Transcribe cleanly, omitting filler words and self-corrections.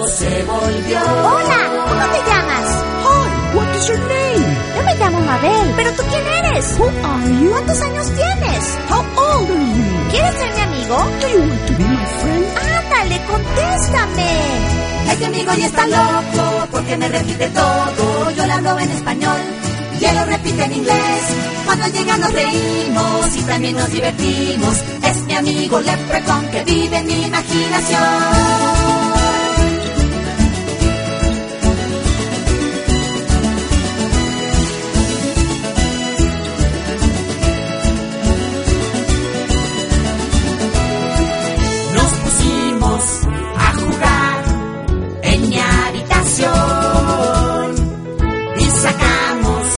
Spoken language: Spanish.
loco se volvió. Hola, ¿cómo te llamas? Hi, what is your name? Yo me llamo Mabel. ¿Pero tú quién eres? Who are you? ¿Cuántos años tienes? How old are you? ¿Quieres ser mi amigo? Do you want to be my friend? Ándale, contéstame. Este amigo ya está loco porque me repite todo. Yo le hablo en español y él lo repite en inglés. Cuando llega nos reímos y también nos divertimos. Es mi amigo Leprechaun que vive en mi imaginación.